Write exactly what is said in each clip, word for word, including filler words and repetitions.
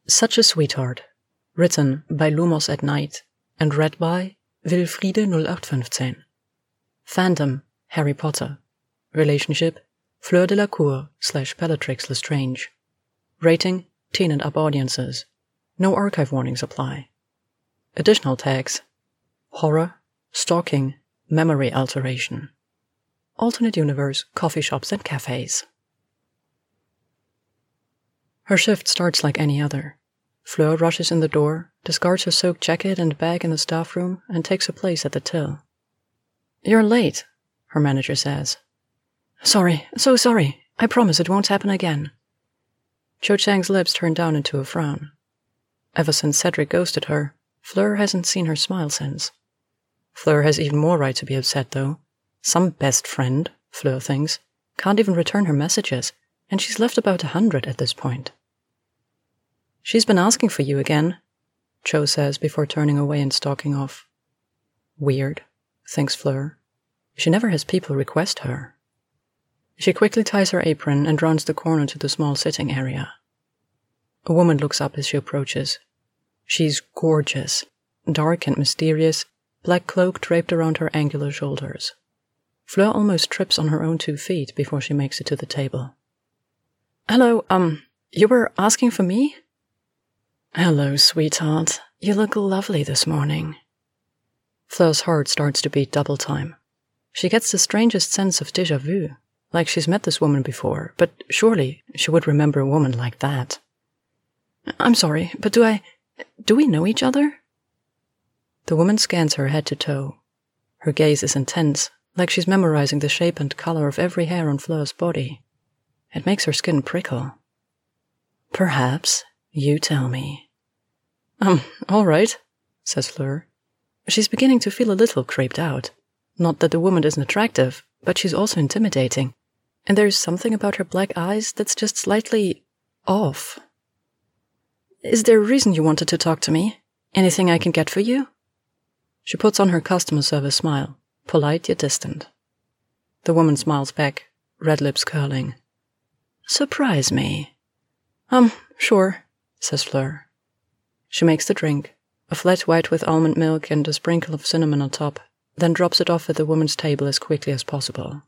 Such a Sweetheart, written by Lumos at Night and read by Wilfriede null acht fünfzehn. Fandom, Harry Potter. Relationship, Fleur Delacour slash Bellatrix Lestrange. Rating, teen and up audiences. No archive warnings apply. Additional tags, horror, stalking, memory alteration. Alternate universe, coffee shops and cafes. Her shift starts like any other. Fleur rushes in the door, discards her soaked jacket and bag in the staff room, and takes a place at the till. "You're late," her manager says. "Sorry, so sorry. I promise it won't happen again." Cho Chang's lips turn down into a frown. Ever since Cedric ghosted her, Fleur hasn't seen her smile since. Fleur has even more right to be upset, though. Some best friend, Fleur thinks, can't even return her messages, and she's left about a hundred at this point. "She's been asking for you again," Cho says before turning away and stalking off. Weird, thinks Fleur. She never has people request her. She quickly ties her apron and rounds the corner to the small sitting area. A woman looks up as she approaches. She's gorgeous, dark and mysterious, black cloak draped around her angular shoulders. Fleur almost trips on her own two feet before she makes it to the table. "Hello, um, you were asking for me?" "Hello, sweetheart. You look lovely this morning." Fleur's heart starts to beat double time. She gets the strangest sense of déjà vu, like she's met this woman before, but surely she would remember a woman like that. "I'm sorry, but do I... do we know each other?" The woman scans her head to toe. Her gaze is intense, like she's memorizing the shape and color of every hair on Fleur's body. It makes her skin prickle. "Perhaps. You tell me." Um, all right, says Fleur. She's beginning to feel a little creeped out. Not that the woman isn't attractive, but she's also intimidating. And there's something about her black eyes that's just slightly off. "Is there a reason you wanted to talk to me? Anything I can get for you?" She puts on her customer service smile, polite yet distant. The woman smiles back, red lips curling. "Surprise me." Um, sure, says Fleur. She makes the drink, a flat white with almond milk and a sprinkle of cinnamon on top, then drops it off at the woman's table as quickly as possible.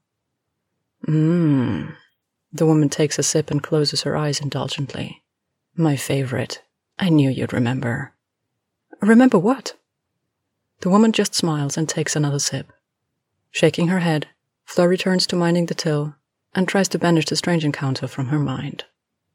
Mmm. The woman takes a sip and closes her eyes indulgently. "My favorite. I knew you'd remember." "Remember what?" The woman just smiles and takes another sip. Shaking her head, Fleur returns to minding the till and tries to banish the strange encounter from her mind.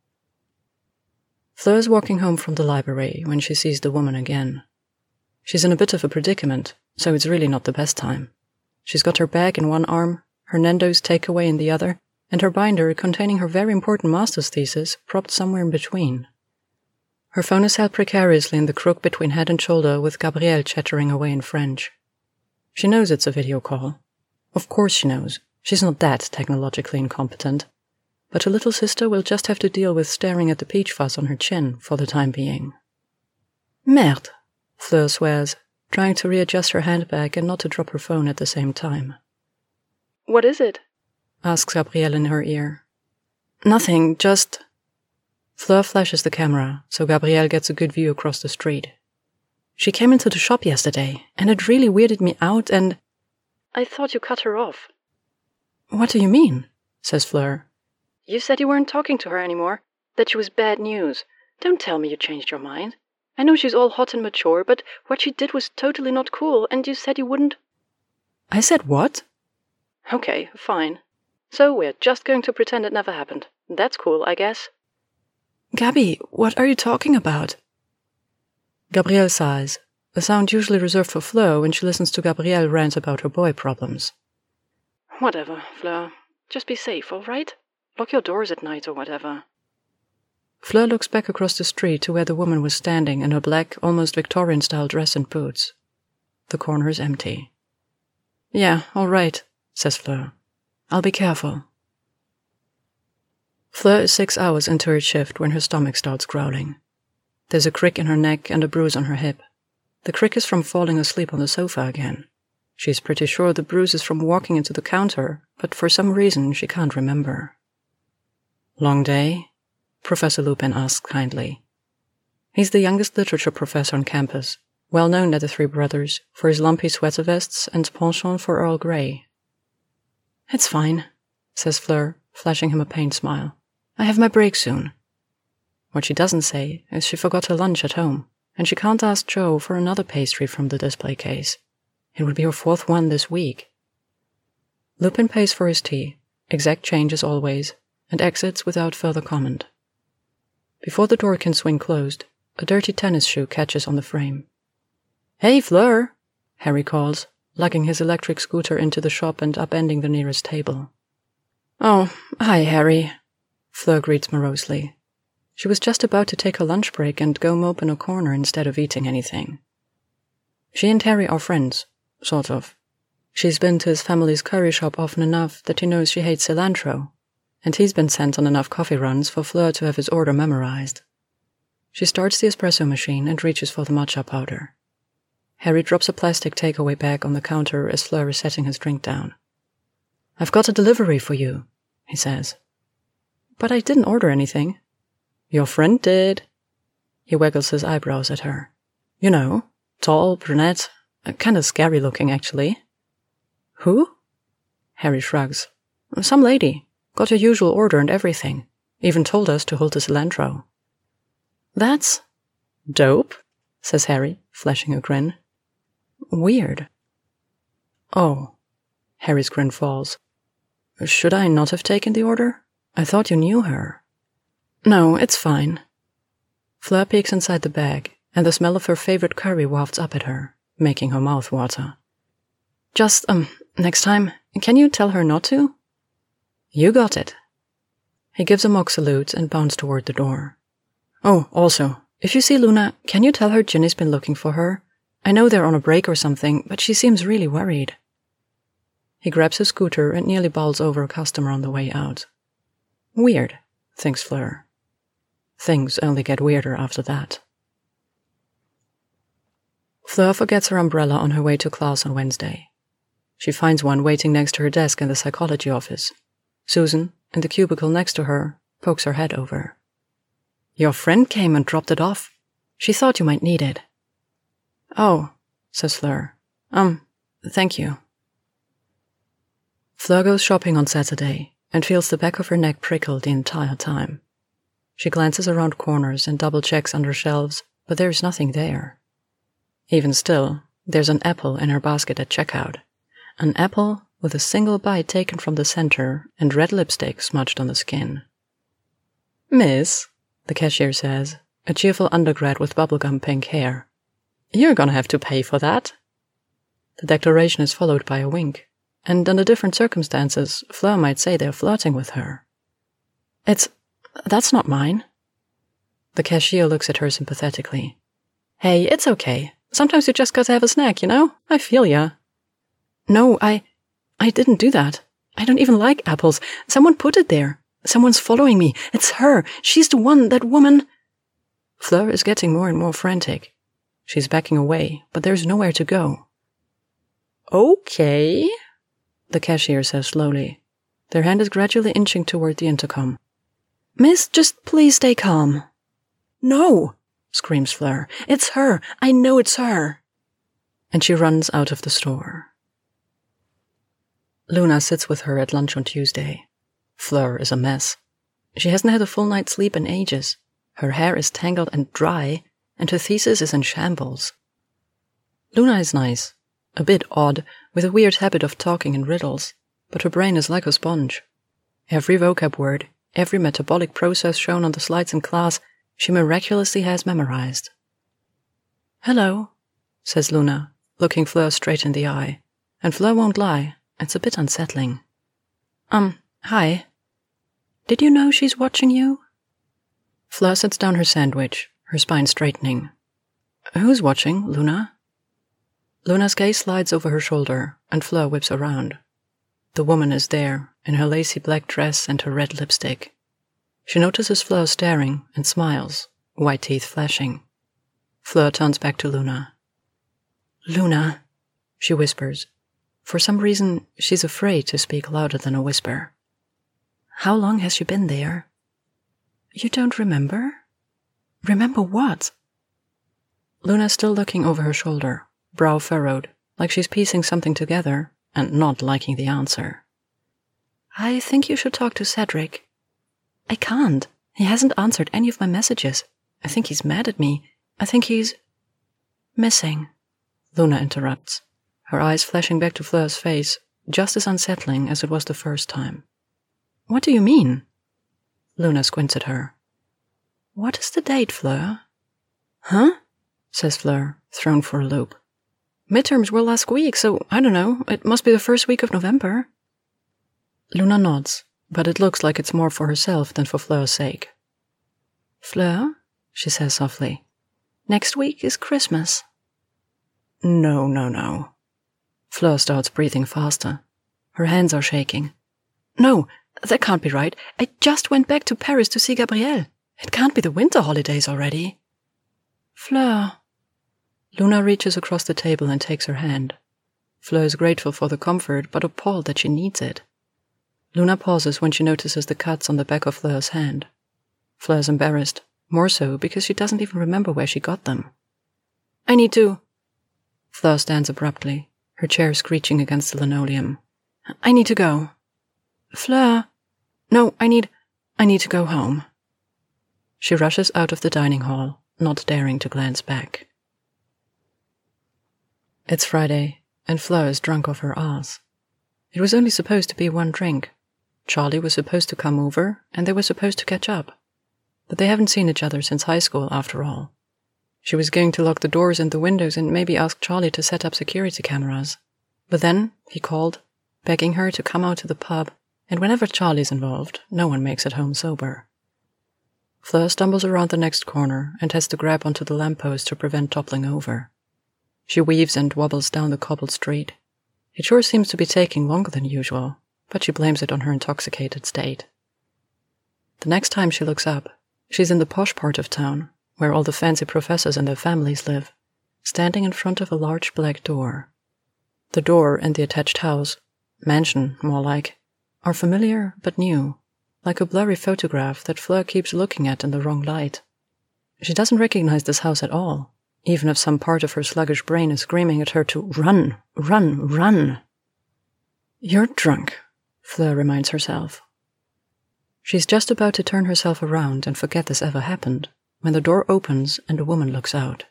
Fleur is walking home from the library when she sees the woman again. She's in a bit of a predicament, so it's really not the best time. She's got her bag in one arm, her Nando's takeaway in the other, and her binder containing her very important master's thesis propped somewhere in between. Her phone is held precariously in the crook between head and shoulder with Gabrielle chattering away in French. She knows it's a video call. Of course she knows. She's not that technologically incompetent. But her little sister will just have to deal with staring at the peach fuzz on her chin for the time being. "Merde," Fleur swears, trying to readjust her handbag and not to drop her phone at the same time. "What is it?" asks Gabrielle in her ear. "Nothing, just..." Fleur flashes the camera, so Gabrielle gets a good view across the street. "She came into the shop yesterday, and it really weirded me out, and..." "I thought you cut her off." "What do you mean?" says Fleur. "You said you weren't talking to her anymore, that she was bad news. Don't tell me you changed your mind. I know she's all hot and mature, but what she did was totally not cool, and you said you wouldn't..." "I said what?" "Okay, fine. So we're just going to pretend it never happened. That's cool, I guess." "Gabby, what are you talking about?" Gabrielle sighs, a sound usually reserved for Fleur when she listens to Gabrielle rant about her boy problems. "Whatever, Fleur. Just be safe, all right? Lock your doors at night or whatever." Fleur looks back across the street to where the woman was standing in her black, almost Victorian-style dress and boots. The corner is empty. "Yeah, all right," says Fleur. "I'll be careful." Fleur is six hours into her shift when her stomach starts growling. There's a crick in her neck and a bruise on her hip. The crick is from falling asleep on the sofa again. She's pretty sure the bruise is from walking into the counter, but for some reason she can't remember. "Long day?" Professor Lupin asks kindly. He's the youngest literature professor on campus, well known at the Three Brothers for his lumpy sweater vests and penchant for Earl Grey. "It's fine," says Fleur, flashing him a pained smile. "I have my break soon." What she doesn't say is she forgot her lunch at home, and she can't ask Joe for another pastry from the display case. It would be her fourth one this week. Lupin pays for his tea, exact change as always, and exits without further comment. Before the door can swing closed, a dirty tennis shoe catches on the frame. "Hey, Fleur!" Harry calls, lugging his electric scooter into the shop and upending the nearest table. "Oh, hi, Harry," Fleur greets morosely. She was just about to take her lunch break and go mope in a corner instead of eating anything. She and Harry are friends, sort of. She's been to his family's curry shop often enough that he knows she hates cilantro, and he's been sent on enough coffee runs for Fleur to have his order memorized. She starts the espresso machine and reaches for the matcha powder. Harry drops a plastic takeaway bag on the counter as Fleur is setting his drink down. "I've got a delivery for you," he says. "But I didn't order anything." "Your friend did." He waggles his eyebrows at her. "You know, tall, brunette, kind of scary looking, actually." "Who?" Harry shrugs. "Some lady. Got your usual order and everything. Even told us to hold the cilantro." "That's dope," says Harry, flashing a grin. "Weird." "Oh." Harry's grin falls. "Should I not have taken the order? I thought you knew her." "No, it's fine." Fleur peeks inside the bag, and the smell of her favorite curry wafts up at her, making her mouth water. "Just, um, next time, can you tell her not to?" "You got it." He gives a mock salute and bounds toward the door. "Oh, also, if you see Luna, can you tell her Ginny's been looking for her? I know they're on a break or something, but she seems really worried." He grabs his scooter and nearly bowls over a customer on the way out. Weird, thinks Fleur. Things only get weirder after that. Fleur forgets her umbrella on her way to class on Wednesday. She finds one waiting next to her desk in the psychology office. Susan, in the cubicle next to her, pokes her head over. "Your friend came and dropped it off. She thought you might need it." "Oh," says Fleur. Um, thank you." Fleur goes shopping on Saturday and feels the back of her neck prickle the entire time. She glances around corners and double-checks under shelves, but there is nothing there. Even still, there's an apple in her basket at checkout. An apple with a single bite taken from the center and red lipstick smudged on the skin. "Miss," the cashier says, a cheerful undergrad with bubblegum pink hair, "you're gonna have to pay for that." The declaration is followed by a wink, and under different circumstances, Fleur might say they're flirting with her. It's... that's not mine." The cashier looks at her sympathetically. "Hey, it's okay. Sometimes you just gotta have a snack, you know? I feel ya." "No, I... I didn't do that. I don't even like apples. Someone put it there. Someone's following me. It's her. She's the one, that woman." Fleur is getting more and more frantic. She's backing away, but there's nowhere to go. "Okay," the cashier says slowly. Their hand is gradually inching toward the intercom. "Miss, just please stay calm." "No," screams Fleur. "It's her. I know it's her." And she runs out of the store. Luna sits with her at lunch on Tuesday. Fleur is a mess. She hasn't had a full night's sleep in ages. Her hair is tangled and dry, and her thesis is in shambles. Luna is nice, a bit odd, with a weird habit of talking in riddles, but her brain is like a sponge. Every vocab word, every metabolic process shown on the slides in class, she miraculously has memorized. "Hello," says Luna, looking Fleur straight in the eye, and Fleur won't lie, it's a bit unsettling. Um, hi. Did you know she's watching you?" Fleur sets down her sandwich, her spine straightening. "Who's watching, Luna?" Luna's gaze slides over her shoulder, and Fleur whips around. The woman is there, in her lacy black dress and her red lipstick. She notices Fleur staring and smiles, white teeth flashing. Fleur turns back to Luna. "Luna," she whispers. For some reason, she's afraid to speak louder than a whisper. "How long has she been there?" "You don't remember?" "Remember what?" Luna's still looking over her shoulder, brow furrowed, like she's piecing something together and not liking the answer. I think you should talk to Cedric. I can't. He hasn't answered any of my messages. I think he's mad at me. I think he's... missing, Luna interrupts, her eyes flashing back to Fleur's face, just as unsettling as it was the first time. What do you mean? Luna squints at her. What is the date, Fleur? Huh? Says Fleur, thrown for a loop. Midterms were last week, so I don't know. It must be the first week of November. Luna nods, but it looks like it's more for herself than for Fleur's sake. Fleur, she says softly, next week is Christmas. No, no, no. Fleur starts breathing faster. Her hands are shaking. No, that can't be right. I just went back to Paris to see Gabrielle. It can't be the winter holidays already. Fleur. Luna reaches across the table and takes her hand. Fleur is grateful for the comfort, but appalled that she needs it. Luna pauses when she notices the cuts on the back of Fleur's hand. Fleur is embarrassed, more so because she doesn't even remember where she got them. I need to... Fleur stands abruptly, her chair screeching against the linoleum. I need to go. Fleur. No, I need... I need to go home. She rushes out of the dining hall, not daring to glance back. It's Friday, and Fleur is drunk off her ass. It was only supposed to be one drink. Charlie was supposed to come over, and they were supposed to catch up. But they haven't seen each other since high school, after all. She was going to lock the doors and the windows and maybe ask Charlie to set up security cameras. But then he called, begging her to come out to the pub, and whenever Charlie's involved, no one makes it home sober. Fleur stumbles around the next corner and has to grab onto the lamppost to prevent toppling over. She weaves and wobbles down the cobbled street. It sure seems to be taking longer than usual, but she blames it on her intoxicated state. The next time she looks up, she's in the posh part of town, where all the fancy professors and their families live, standing in front of a large black door. The door and the attached house, mansion more like, are familiar but new, like a blurry photograph that Fleur keeps looking at in the wrong light. She doesn't recognize this house at all, even if some part of her sluggish brain is screaming at her to run, run, run. You're drunk, Fleur reminds herself. She's just about to turn herself around and forget this ever happened, when the door opens and a woman looks out.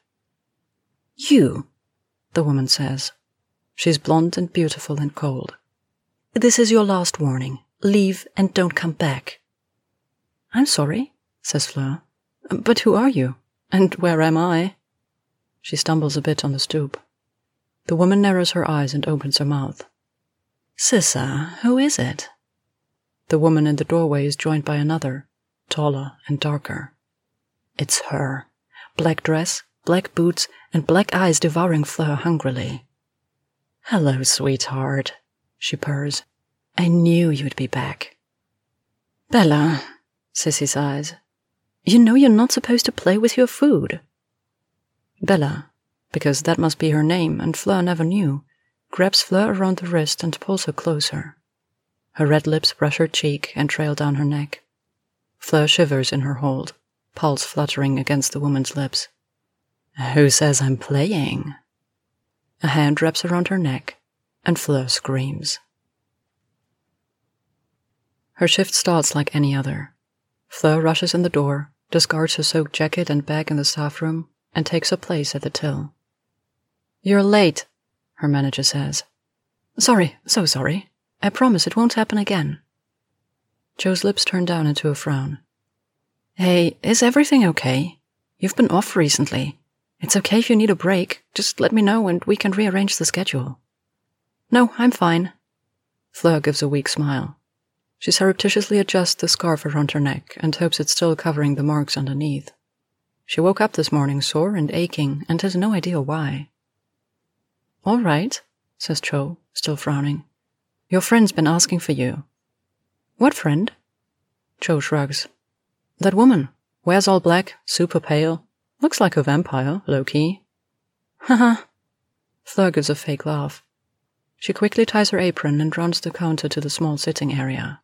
You, the woman says. She's blonde and beautiful and cold. This is your last warning. Leave and don't come back. I'm sorry, says Fleur. But who are you? And where am I? She stumbles a bit on the stoop. The woman narrows her eyes and opens her mouth. Sissa, who is it? The woman in the doorway is joined by another, taller and darker. It's her. Black dress, black boots, and black eyes devouring Fleur hungrily. Hello, sweetheart, she purrs. I knew you'd be back. Bella, Sissy sighs. You know you're not supposed to play with your food. Bella, because that must be her name and Fleur never knew, grabs Fleur around the wrist and pulls her closer. Her red lips brush her cheek and trail down her neck. Fleur shivers in her hold, pulse fluttering against the woman's lips. Who says I'm playing? A hand wraps around her neck, and Fleur screams. Her shift starts like any other. Fleur rushes in the door, discards her soaked jacket and bag in the staff room, and takes her place at the till. You're late, her manager says. Sorry, so sorry. I promise it won't happen again. Joe's lips turn down into a frown. Hey, is everything okay? You've been off recently. It's okay if you need a break. Just let me know and we can rearrange the schedule. No, I'm fine. Fleur gives a weak smile. She surreptitiously adjusts the scarf around her neck and hopes it's still covering the marks underneath. She woke up this morning sore and aching and has no idea why. All right, says Joe, still frowning. Your friend's been asking for you. What friend? Joe shrugs. That woman. Wears all black, super pale. Looks like a vampire, low-key. Haha. Fleur gives a fake laugh. She quickly ties her apron and rounds the counter to the small sitting area.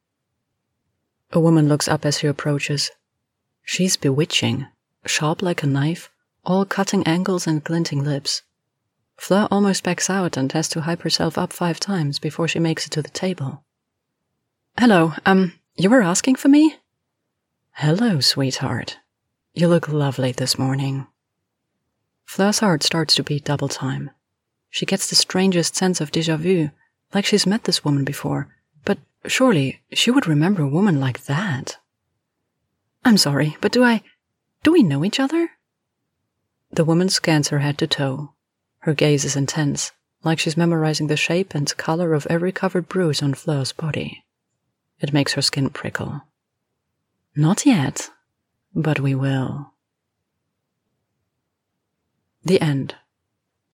A woman looks up as she approaches. She's bewitching, sharp like a knife, all cutting angles and glinting lips. Fleur almost backs out and has to hype herself up five times before she makes it to the table. Hello, um, you were asking for me? Hello, sweetheart. You look lovely this morning. Fleur's heart starts to beat double time. She gets the strangest sense of déjà vu, like she's met this woman before, but surely she would remember a woman like that. I'm sorry, but do I... do we know each other? The woman scans her head to toe. Her gaze is intense, like she's memorizing the shape and color of every covered bruise on Fleur's body. It makes her skin prickle. Not yet, but we will. The end.